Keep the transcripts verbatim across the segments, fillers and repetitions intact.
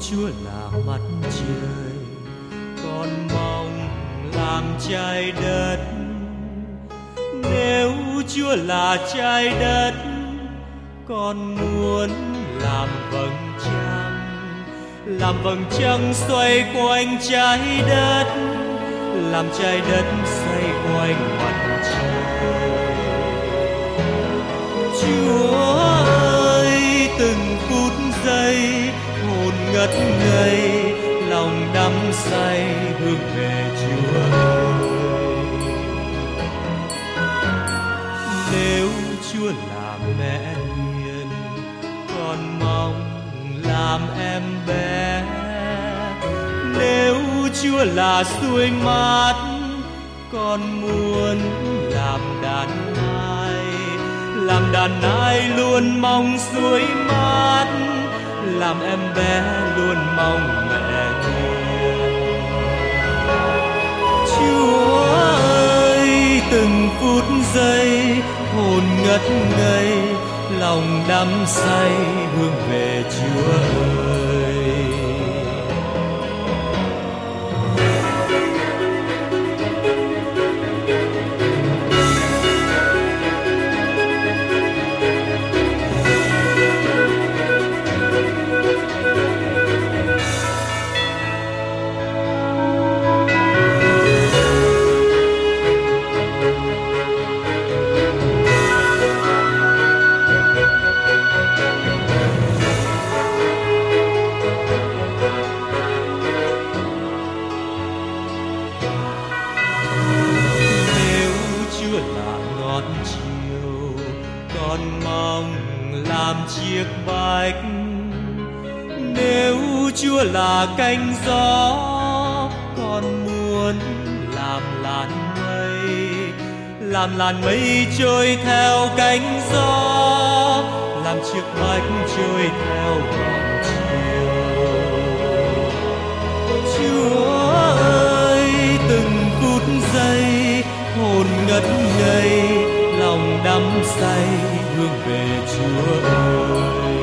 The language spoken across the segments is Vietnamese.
Chúa là mặt trời, con mong làm trái đất. Nếu Chúa là trái đất, con muốn làm vầng trăng, làm vầng trăng xoay quanh trái đất, làm trái đất xoay quanh mặt trời. Chúa ơi, từng phút giây hồn ngất ngây, lòng đắm say hướng về Chúa ơi. Nếu Chúa là mẹ hiền, con mong làm em bé. Nếu Chúa là suối mát, con muốn làm đàn nai, làm đàn nai luôn mong suối mát, làm em bé luôn mong mẹ hiền. Chúa ơi, từng phút giây hồn ngất ngây, lòng đắm say hướng về Chúa ơi. Chiếc bách, nếu Chúa là cánh gió, con muốn làm làn mây, làm làn mây trôi theo cánh gió, làm chiếc bách trôi theo vòng chiều. Chúa ơi, từng phút giây hồn ngất ngây, lòng đắm say hướng về Chúa ơi.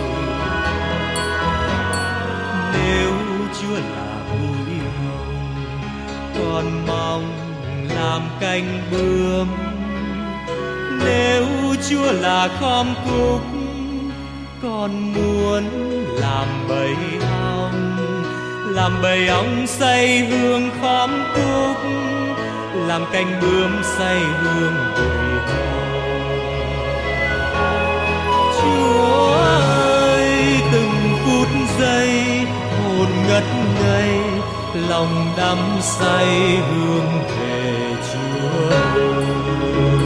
Nếu Chúa là bụi hồng, con mong làm cánh bướm. Nếu Chúa là khóm cúc, con muốn làm bầy ong, làm bầy ong say hương khóm cúc, làm cánh bướm say hương bụi hồng. Chúa ơi, từng phút giây hồn ngất ngây, lòng đắm say hướng về Chúa ơi.